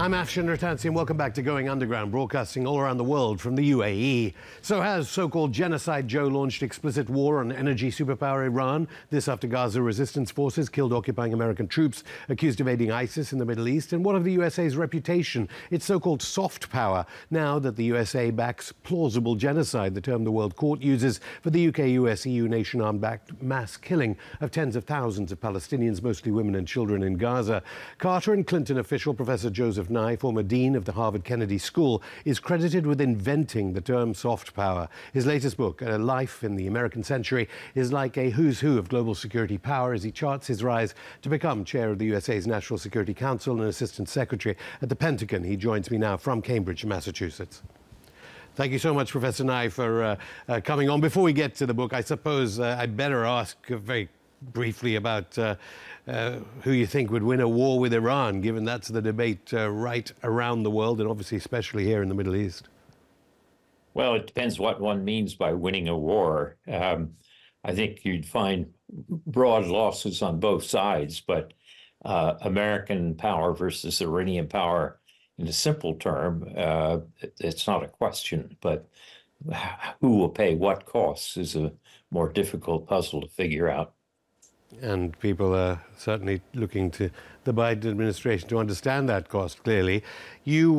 I'm Afshin Rattansi, and welcome back to Going Underground, broadcasting all around the world from the UAE. So has so-called Genocide Joe launched explicit war on energy superpower Iran? This after Gaza resistance forces killed occupying American troops accused of aiding ISIS in the Middle East. And what of the USA's reputation, its so-called soft power, now that the USA backs plausible genocide, the term the World Court uses for the UK, US, EU nation-armed-backed mass killing of tens of thousands of Palestinians, mostly women and children in Gaza? Carter and Clinton official Professor Joseph Nye, former dean of the Harvard Kennedy School, is credited with inventing the term soft power. His latest book, A Life in the American Century, is like a who's who of global security power as he charts his rise to become chair of the USA's National Security Council and assistant secretary at the Pentagon. He joins me now from Cambridge, Massachusetts. Thank you so much, Professor Nye, for coming on. Before we get to the book, I suppose I'd better ask very briefly about who you think would win a war with Iran, given that's the debate right around the world and obviously especially here in the Middle East. Well, it depends what one means by winning a war. I think you'd find broad losses on both sides, but American power versus Iranian power, in a simple term, it's not a question, but who will pay what costs is a more difficult puzzle to figure out. And people are certainly looking to the Biden administration to understand that cost clearly. You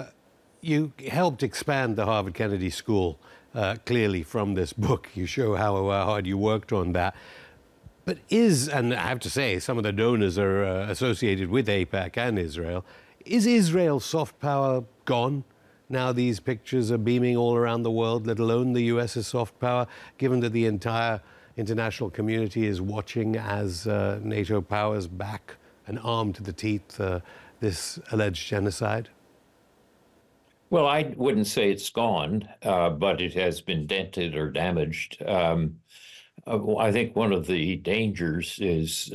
helped expand the Harvard Kennedy School clearly from this book. You show how hard you worked on that. But and I have to say, some of the donors are associated with AIPAC and Israel. Is Israel's soft power gone? Now these pictures are beaming all around the world, let alone the US's soft power, given that the entire international community is watching as NATO powers back and arm to the teeth this alleged genocide? Well, I wouldn't say it's gone, but it has been dented or damaged. I think one of the dangers is,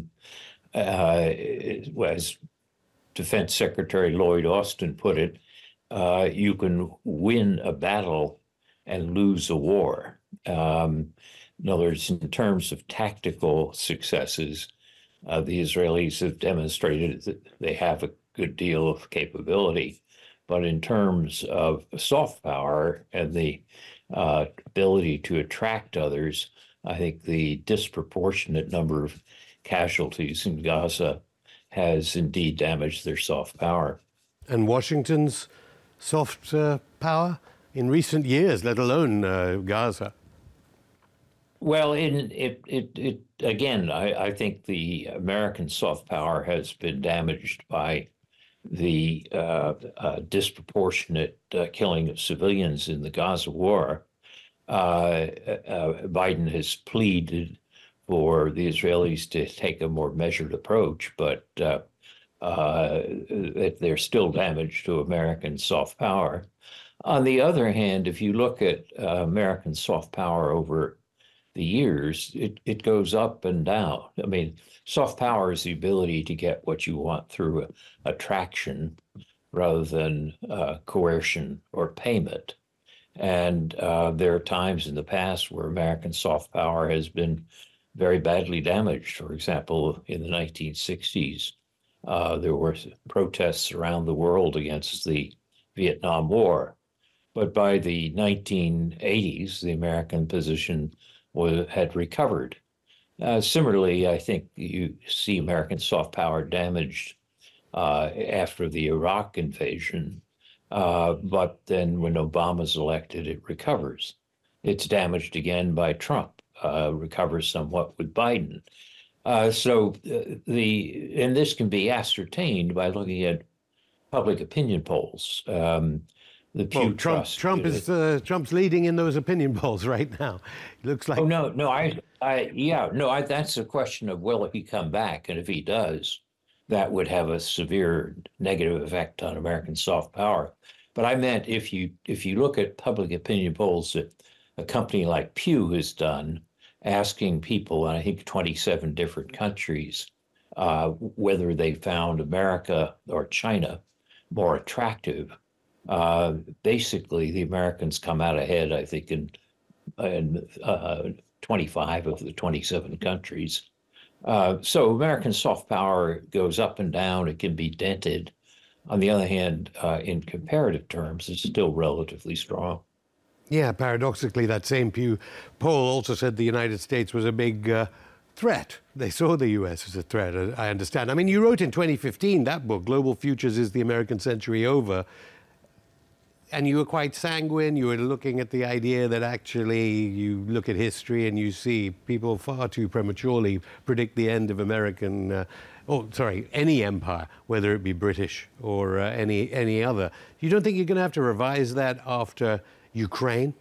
as Defense Secretary Lloyd Austin put it, you can win a battle and lose a war. In other words, in terms of tactical successes, the Israelis have demonstrated that they have a good deal of capability. But in terms of soft power and the ability to attract others, I think the disproportionate number of casualties in Gaza has indeed damaged their soft power. And Washington's soft power in recent years, let alone Gaza? Well, again, I think the American soft power has been damaged by the disproportionate killing of civilians in the Gaza war. Biden has pleaded for the Israelis to take a more measured approach, but there's still damage to American soft power. On the other hand, if you look at American soft power over the years, it goes up and down. I mean, soft power is the ability to get what you want through attraction rather than coercion or payment. And there are times in the past where American soft power has been very badly damaged. For example, in the 1960s, there were protests around the world against the Vietnam War. But by the 1980s, the American position had recovered. Similarly, I think you see American soft power damaged after the Iraq invasion, but then when Obama's elected, it recovers. It's damaged again by Trump, recovers somewhat with Biden. And this can be ascertained by looking at public opinion polls. The Pew Trust. Trump's leading in those opinion polls right now. It looks like. Oh no, that's a question of will he come back, and if he does, that would have a severe negative effect on American soft power. But I meant if you look at public opinion polls that a company like Pew has done, asking people in I think 27 different countries whether they found America or China more attractive. Basically, the Americans come out ahead, I think, in 25 of the 27 countries. So American soft power goes up and down. It can be dented. On the other hand, in comparative terms, it's still relatively strong. Yeah, paradoxically, that same Pew poll also said the United States was a big threat. They saw the US as a threat, I understand. I mean, you wrote in 2015 that book, Global Futures is the American Century Over? And you were quite sanguine. You were looking at the idea that actually you look at history and you see people far too prematurely predict the end of any empire, whether it be British or any other. You don't think you're going to have to revise that after Ukraine?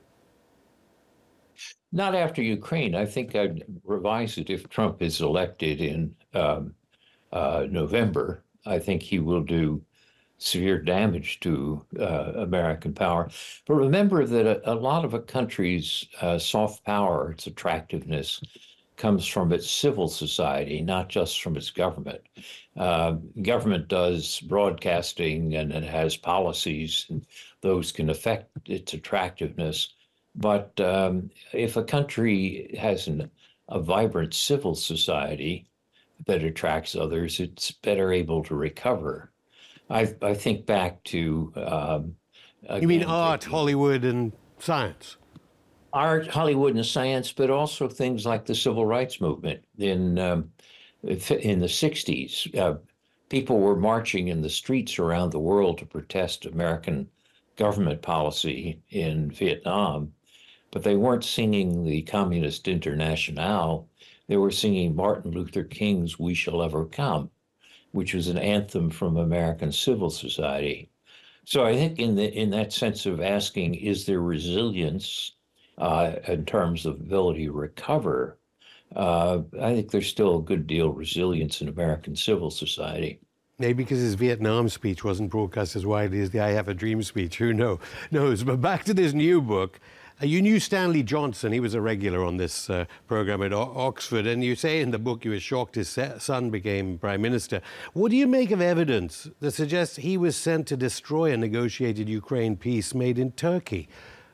Not after Ukraine. I think I'd revise it if Trump is elected in November. I think he will do severe damage to American power. But remember that a lot of a country's soft power, its attractiveness, comes from its civil society, not just from its government. Government does broadcasting and it has policies, and those can affect its attractiveness. But if a country has a vibrant civil society that attracts others, it's better able to recover. I think back to you mean art, Hollywood, and science? Art, Hollywood, and science, but also things like the civil rights movement in the 60s. People were marching in the streets around the world to protest American government policy in Vietnam, but they weren't singing the Communist Internationale. They were singing Martin Luther King's "We Shall Ever Come," which was an anthem from American civil society. So I think in that sense of asking, is there resilience in terms of ability to recover? I think there's still a good deal of resilience in American civil society. Maybe because his Vietnam speech wasn't broadcast as widely as the "I Have a Dream" speech. Who knows? But back to this new book. You knew Stanley Johnson. He was a regular on this program at Oxford. And you say in the book you were shocked his son became prime minister. What do you make of evidence that suggests he was sent to destroy a negotiated Ukraine peace made in Turkey?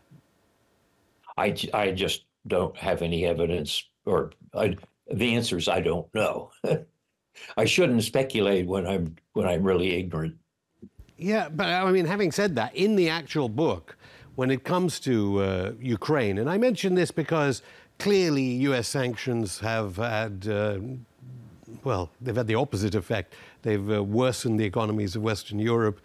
I just don't have any evidence, or the answer is I don't know. I shouldn't speculate when I'm really ignorant. Yeah, but I mean, having said that, in the actual book, when it comes to Ukraine, and I mention this because clearly U.S. sanctions have had, they've had the opposite effect. They've worsened the economies of Western Europe.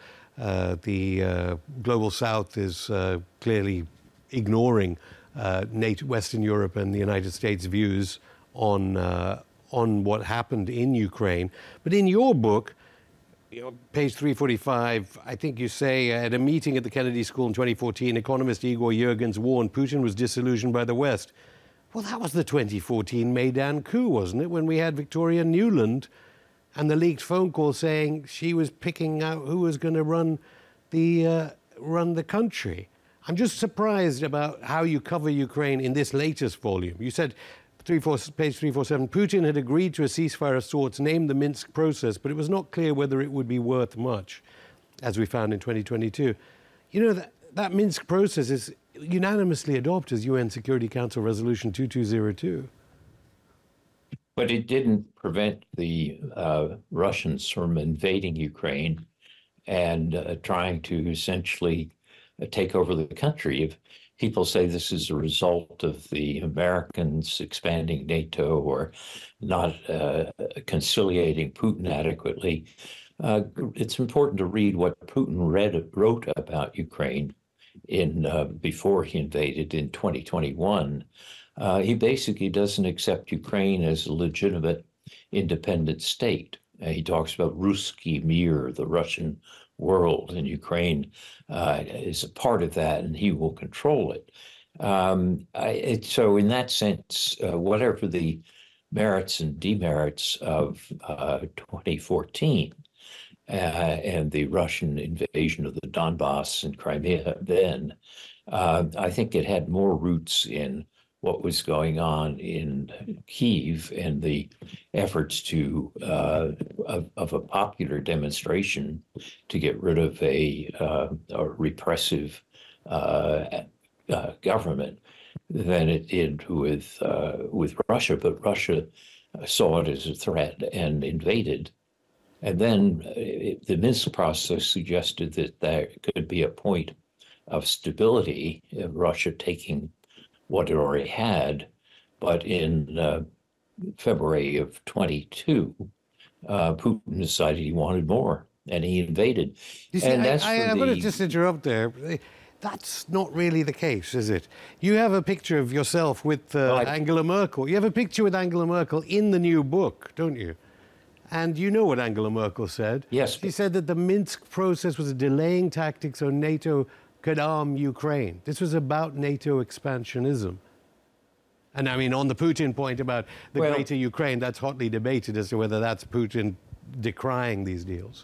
The global South is clearly ignoring NATO, Western Europe and the United States' views on what happened in Ukraine. But in your book, page 345, I think you say, at a meeting at the Kennedy School in 2014, economist Igor Yergins warned Putin was disillusioned by the West. Well, that was the 2014 Maidan coup, wasn't it, when we had Victoria Nuland and the leaked phone call saying she was picking out who was going to run the country. I'm just surprised about how you cover Ukraine in this latest volume. You said, page 347, Putin had agreed to a ceasefire of sorts, named the Minsk process, but it was not clear whether it would be worth much, as we found in 2022. You know, that Minsk process is unanimously adopted as UN Security Council Resolution 2202. But it didn't prevent the Russians from invading Ukraine and trying to essentially take over the country. If people say this is a result of the Americans expanding NATO or not conciliating Putin adequately, it's important to read what Putin wrote about Ukraine before he invaded in 2021. He basically doesn't accept Ukraine as a legitimate independent state. He talks about Ruski Mir, the Russian world, and Ukraine is a part of that, and he will control it. So in that sense, whatever the merits and demerits of 2014 and the Russian invasion of the Donbass and Crimea then, I think it had more roots in what was going on in Kyiv and the efforts of a popular demonstration to get rid of a repressive government than it did with Russia. But Russia saw it as a threat and invaded. And then the Minsk process suggested that there could be a point of stability, Russia taking what it already had. But in February of 22, Putin decided he wanted more, and he invaded. You see, And that's I'm going to just interrupt there. That's not really the case, is it? You have a picture of yourself with Angela Merkel. You have a picture with Angela Merkel in the new book, don't you? And you know what Angela Merkel said. Yes. She said that the Minsk process was a delaying tactic so NATO could arm Ukraine. This was about NATO expansionism. And I mean, on the Putin point about the greater Ukraine, that's hotly debated as to whether that's Putin decrying these deals.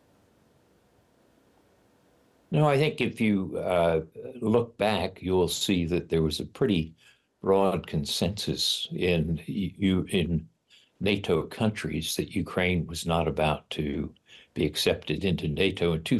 No, I think if you look back, you'll see that there was a pretty broad consensus in NATO countries that Ukraine was not about to be accepted into NATO. In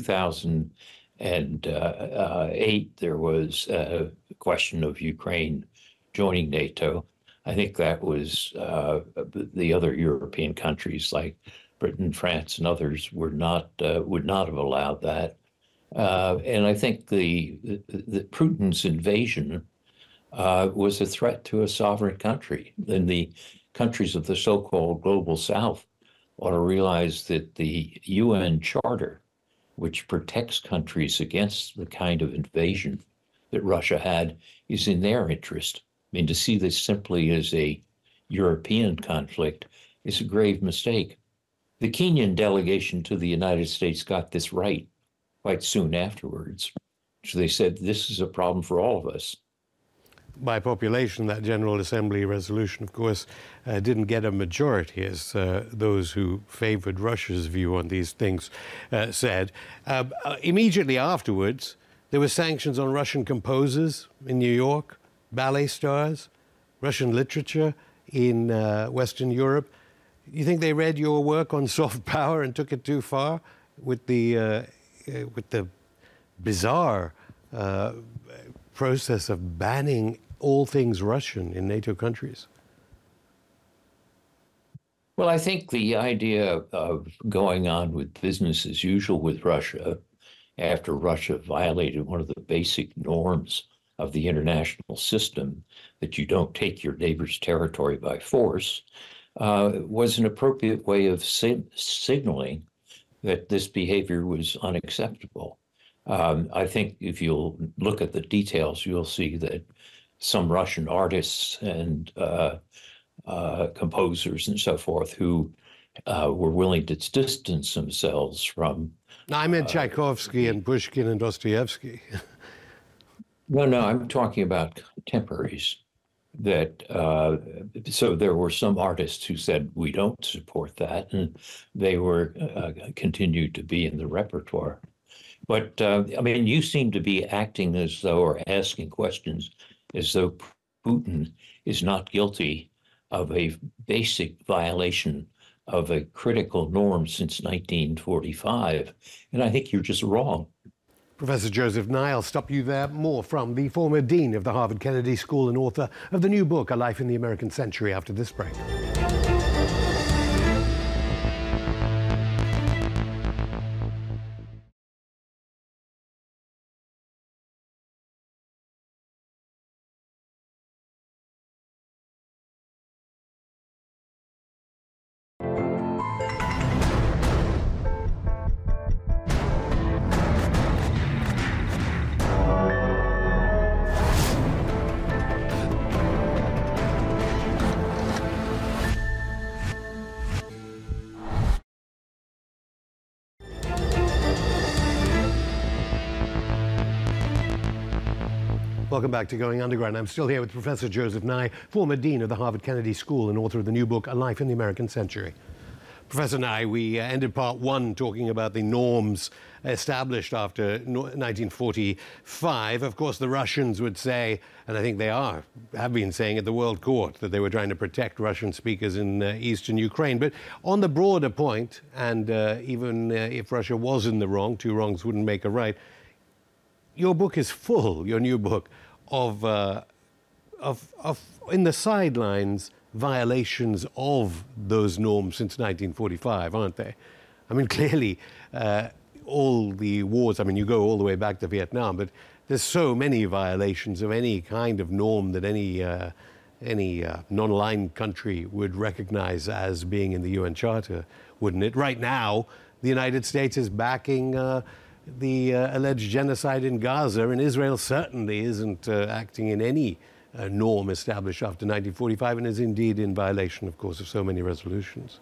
2008, there was a question of Ukraine joining NATO. I think that was the other European countries like Britain, France, and others would not have allowed that. And I think the Putin's invasion was a threat to a sovereign country. And the countries of the so-called global South ought to realize that the UN Charter, which protects countries against the kind of invasion that Russia had, is in their interest. I mean, to see this simply as a European conflict is a grave mistake. The Kenyan delegation to the United States got this right quite soon afterwards. So they said, this is a problem for all of us. By population, that General Assembly resolution, of course, didn't get a majority, as those who favored Russia's view on these things said. Immediately afterwards, there were sanctions on Russian composers in New York, ballet stars, Russian literature in Western Europe. You think they read your work on soft power and took it too far with the bizarre process of banning all things Russian in NATO countries? Well, I think the idea of going on with business as usual with Russia after Russia violated one of the basic norms of the international system, that you don't take your neighbor's territory by force, was an appropriate way of signaling that this behavior was unacceptable. I think if you'll look at the details, you'll see that some Russian artists and composers and so forth who were willing to distance themselves from... I meant Tchaikovsky and Pushkin and Dostoevsky. No, I'm talking about contemporaries. That so there were some artists who said we don't support that, and they were continued to be in the repertoire. But I mean, you seem to be acting as though, or asking questions as though Putin is not guilty of a basic violation of a critical norm since 1945, and I think you're just wrong. Professor Joseph Nye, I'll stop you there. More from the former dean of the Harvard Kennedy School and author of the new book, A Life in the American Century, after this break. Welcome back to Going Underground. I'm still here with Professor Joseph Nye, former dean of the Harvard Kennedy School and author of the new book, A Life in the American Century. Professor Nye, we ended part one talking about the norms established after 1945. Of course, the Russians would say, and I think they have been saying at the World Court, that they were trying to protect Russian speakers in eastern Ukraine. But on the broader point, and even if Russia was in the wrong, two wrongs wouldn't make a right, your book is full, your new book, of in the sidelines, violations of those norms since 1945, aren't they? I mean, clearly, all the wars, I mean, you go all the way back to Vietnam, but there's so many violations of any kind of norm that any non-aligned country would recognize as being in the UN Charter, wouldn't it? Right now, the United States is backing the alleged genocide in Gaza, and Israel certainly isn't acting in any norm established after 1945, and is indeed in violation, of course, of so many resolutions.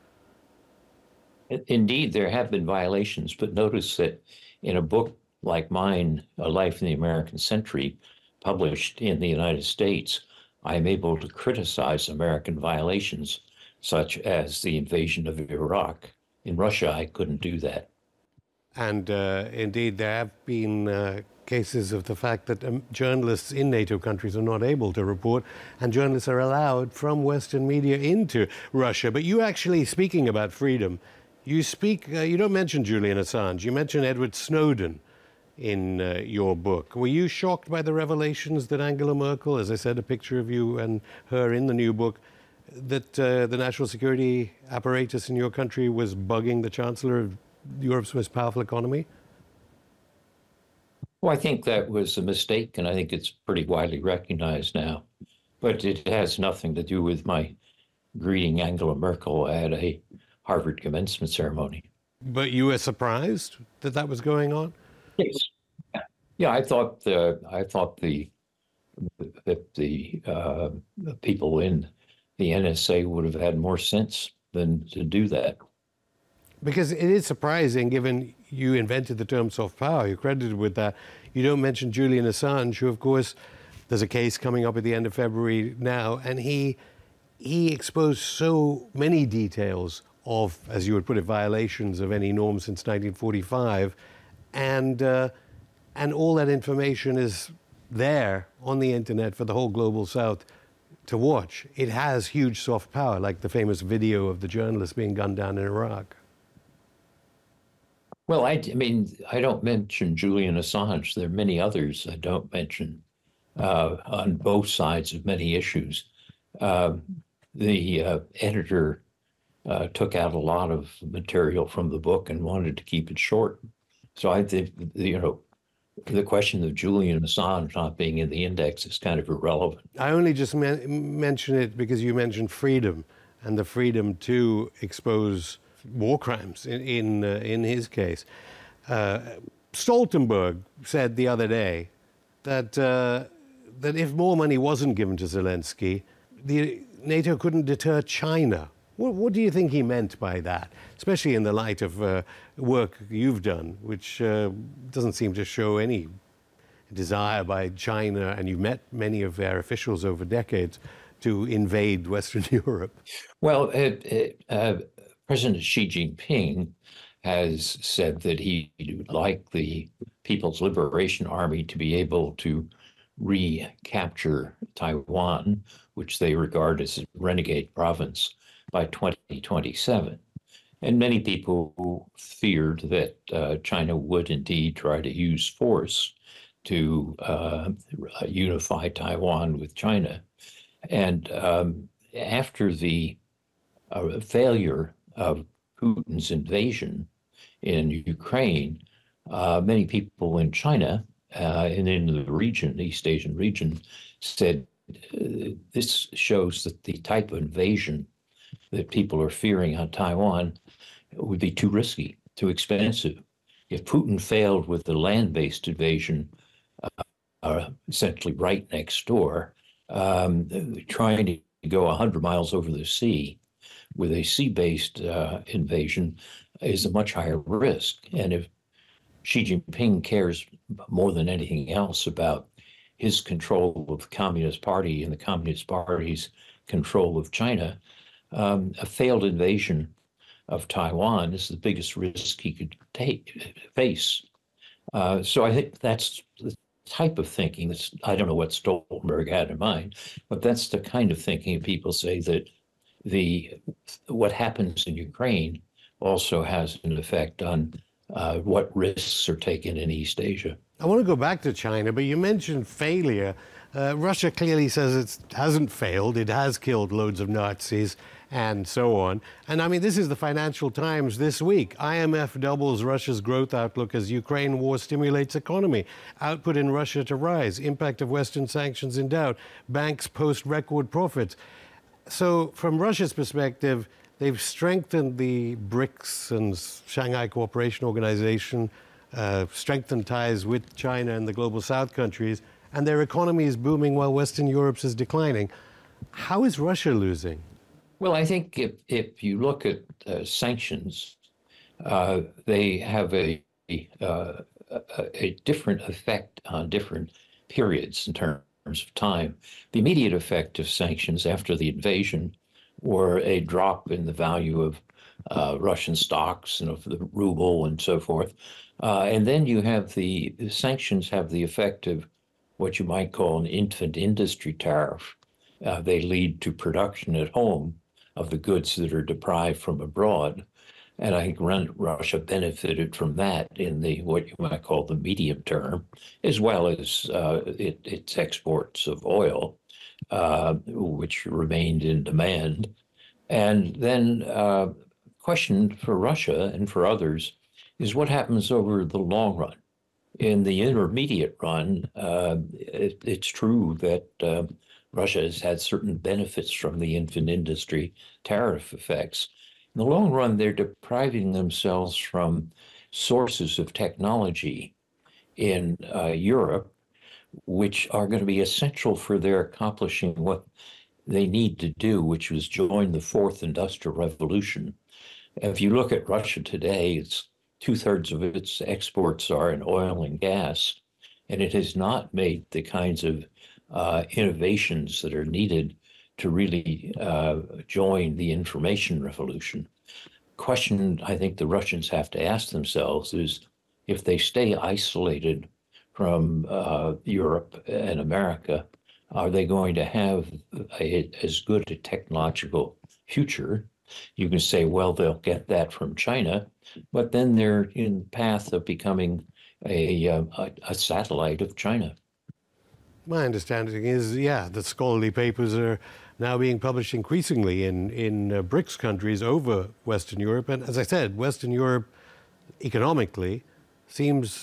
Indeed, there have been violations, but notice that in a book like mine, A Life in the American Century, published in the United States, I'm able to criticize American violations, such as the invasion of Iraq. In Russia, I couldn't do that. And indeed, there have been cases of the fact that journalists in NATO countries are not able to report, and journalists are allowed from Western media into Russia. But you actually, speaking about freedom, you don't mention Julian Assange, you mention Edward Snowden in your book. Were you shocked by the revelations that Angela Merkel, as I said, a picture of you and her in the new book, that the national security apparatus in your country was bugging the Chancellor of Europe's most powerful economy? Well, I think that was a mistake, and I think it's pretty widely recognized now. But it has nothing to do with my greeting Angela Merkel at a Harvard commencement ceremony. But you were surprised that that was going on? Yes. Yeah, I thought the people in the NSA would have had more sense than to do that. Because it is surprising, given you invented the term soft power, you're credited with that. You don't mention Julian Assange, who, of course, there's a case coming up at the end of February now, and he exposed so many details of, as you would put it, violations of any norm since 1945, and all that information is there on the internet for the whole global South to watch. It has huge soft power, like the famous video of the journalist being gunned down in Iraq. Well, I mean, I don't mention Julian Assange. There are many others I don't mention on both sides of many issues. The editor took out a lot of material from the book and wanted to keep it short. So I think, the question of Julian Assange not being in the index is kind of irrelevant. I only just mention it because you mentioned freedom and the freedom to expose war crimes in his case. Stoltenberg said the other day that if more money wasn't given to Zelensky, NATO couldn't deter China. What do you think he meant by that, especially in the light of work you've done, which doesn't seem to show any desire by China, and you've met many of their officials over decades, to invade Western Europe? Well, President Xi Jinping has said that he would like the People's Liberation Army to be able to recapture Taiwan, which they regard as a renegade province, by 2027. And many people feared that China would indeed try to use force to unify Taiwan with China. And after the failure of Putin's invasion in Ukraine, many people in China and in the region, the East Asian region, said this shows that the type of invasion that people are fearing on Taiwan would be too risky, too expensive. If Putin failed with the land-based invasion, essentially right next door, trying to go 100 miles over the sea with a sea-based invasion is a much higher risk. And if Xi Jinping cares more than anything else about his control of the Communist Party and the Communist Party's control of China, a failed invasion of Taiwan is the biggest risk he could face. So I think that's the type of thinking that's, I don't know what Stoltenberg had in mind, but that's the kind of thinking people say that what happens in Ukraine also has an effect on what risks are taken in East Asia. I want to go back to China, but you mentioned failure. Russia clearly says it hasn't failed. It has killed loads of Nazis. and so on. And I mean, this is the Financial Times this week. IMF doubles Russia's growth outlook as Ukraine war stimulates economy. Output in Russia to rise. Impact of Western sanctions in doubt. Banks post record profits. So from Russia's perspective, they've strengthened the BRICS and Shanghai Cooperation Organization, strengthened ties with China and the Global South countries, and their economy is booming while Western Europe's is declining. How is Russia losing? Well, I think if you look at sanctions, they have a different effect on different periods in terms of time. The immediate effect of sanctions after the invasion or a drop in the value of Russian stocks and of the ruble and so forth. And then you have the sanctions have the effect of what you might call an infant industry tariff. They lead to production at home of the goods that are deprived from abroad. And I think Russia benefited from that in the what you might call the medium term, as well as its exports of oil, which remained in demand. And then question for Russia and for others is what happens over the long run. In the intermediate run, it's true that Russia has had certain benefits from the infant industry tariff effects. In the long run, they're depriving themselves from sources of technology in Europe, which are going to be essential for their accomplishing what they need to do, which was join the fourth industrial revolution. If you look at Russia today, it's 2/3 of its exports are in oil and gas, and it has not made the kinds of innovations that are needed to really join the information revolution. Question I think the Russians have to ask themselves is if they stay isolated from Europe and America, are they going to have as good a technological future? You can say, well, they'll get that from China, but then they're in the path of becoming a satellite of China. My understanding is, yeah, the scholarly papers are now being published increasingly in BRICS countries over Western Europe. And as I said, Western Europe economically seems,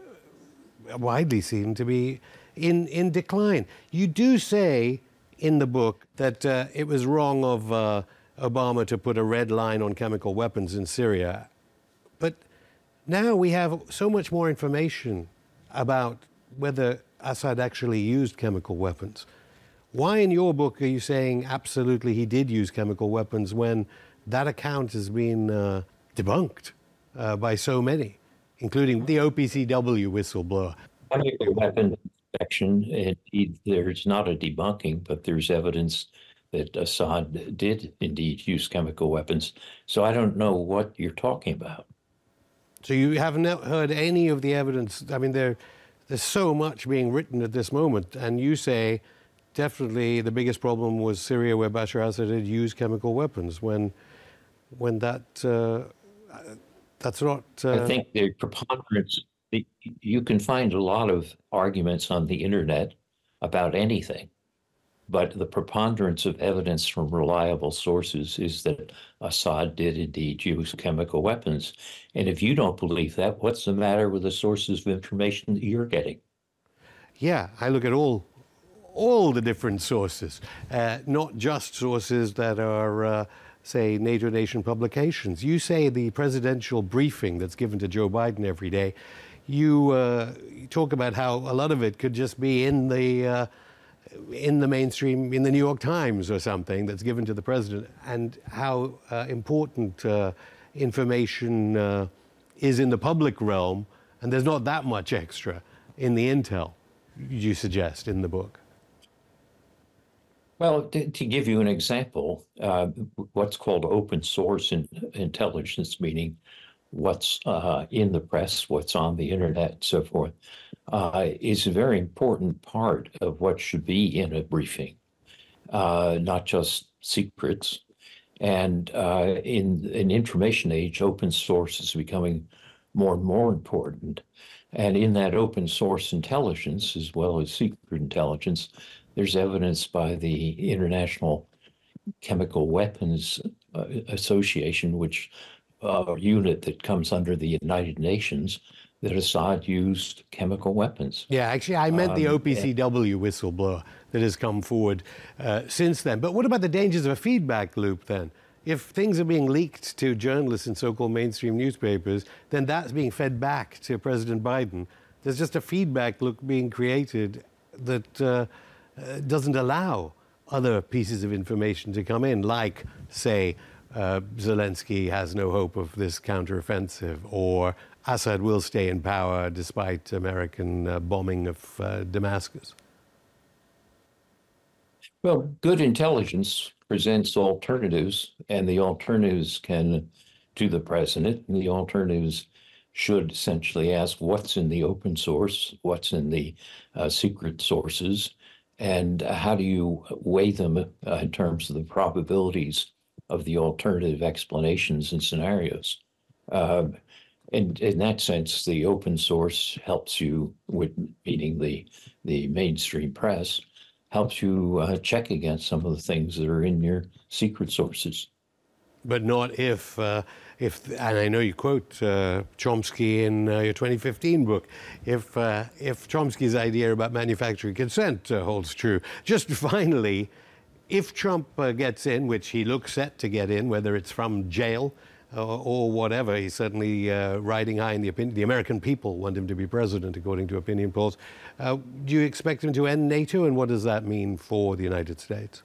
widely seen to be in decline. You do say in the book that it was wrong of Obama to put a red line on chemical weapons in Syria. But now we have so much more information about whether Assad actually used chemical weapons. Why in your book are you saying absolutely he did use chemical weapons when that account has been debunked by so many, including the OPCW whistleblower? Chemical weapon inspection, there's not a debunking, but there's evidence that Assad did indeed use chemical weapons. So I don't know what you're talking about. So you haven't heard any of the evidence? I mean, there's so much being written at this moment, and you say definitely the biggest problem was Syria, where Bashar Assad had used chemical weapons. When that's not. I think the preponderance. You can find a lot of arguments on the internet about anything, but the preponderance of evidence from reliable sources is that Assad did indeed use chemical weapons. And if you don't believe that, what's the matter with the sources of information that you're getting? Yeah, I look at all the different sources, not just sources that are, say, NATO nation publications. You say the presidential briefing that's given to Joe Biden every day, you talk about how a lot of it could just be in the mainstream, in the New York Times or something that's given to the president, and how important information is in the public realm, and there's not that much extra in the intel, you suggest in the book. Well, to give you an example, what's called open source intelligence, meaning what's in the press, what's on the internet, and so forth, is a very important part of what should be in a briefing, not just secrets. And in an information age, open source is becoming more and more important. And in that open source intelligence, as well as secret intelligence, there's evidence by the International Chemical Weapons Association, which unit that comes under the United Nations, that Assad used chemical weapons. Yeah, actually, I meant the OPCW whistleblower that has come forward since then. But what about the dangers of a feedback loop then? If things are being leaked to journalists in so-called mainstream newspapers, then that's being fed back to President Biden. There's just a feedback loop being created that doesn't allow other pieces of information to come in, like, say, Zelensky has no hope of this counteroffensive, or Assad will stay in power despite American bombing of Damascus. Well, good intelligence presents alternatives, and the alternatives can to the president, and the alternatives should essentially ask what's in the open source, what's in the secret sources, and how do you weigh them in terms of the probabilities of the alternative explanations and scenarios. And in that sense, the open source helps you, with meaning the mainstream press, helps you check against some of the things that are in your secret sources. But not if, and I know you quote Chomsky in your 2015 book, if Chomsky's idea about manufacturing consent holds true. Just finally, if Trump gets in, which he looks set to get in, whether it's from jail or whatever, he's certainly riding high in the opinion. The American people want him to be president, according to opinion polls. Do you expect him to end NATO, and what does that mean for the United States?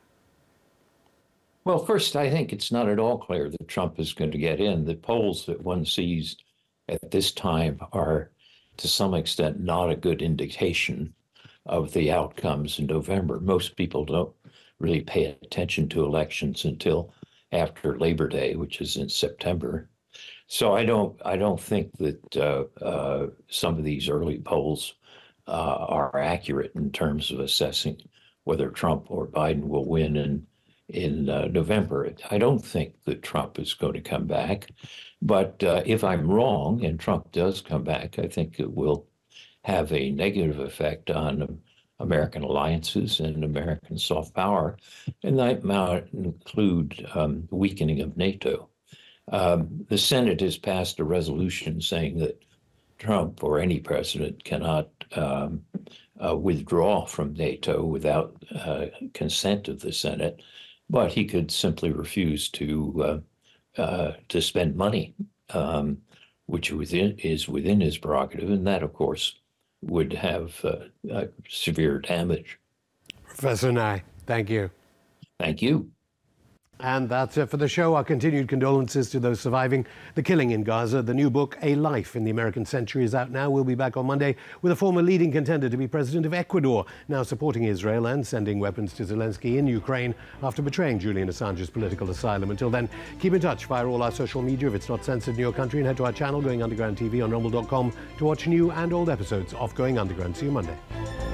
Well, first, I think it's not at all clear that Trump is going to get in. The polls that one sees at this time are, to some extent, not a good indication of the outcomes in November. Most people don't really pay attention to elections until after Labor Day, which is in September. So I don't think that some of these early polls are accurate in terms of assessing whether Trump or Biden will win in November. I don't think that Trump is going to come back, but if I'm wrong and Trump does come back, I think it will have a negative effect on American alliances and American soft power, and that might include weakening of NATO. The Senate has passed a resolution saying that Trump or any president cannot withdraw from NATO without consent of the Senate, but he could simply refuse to spend money, which is within his prerogative, and that, of course, would have severe damage. Professor Nye, thank you. Thank you. And that's it for the show. Our continued condolences to those surviving the killing in Gaza. The new book, A Life in the American Century, is out now. We'll be back on Monday with a former leading contender to be president of Ecuador, now supporting Israel and sending weapons to Zelensky in Ukraine after betraying Julian Assange's political asylum. Until then, keep in touch via all our social media if it's not censored in your country, and head to our channel, Going Underground TV, on rumble.com to watch new and old episodes of Going Underground. See you Monday.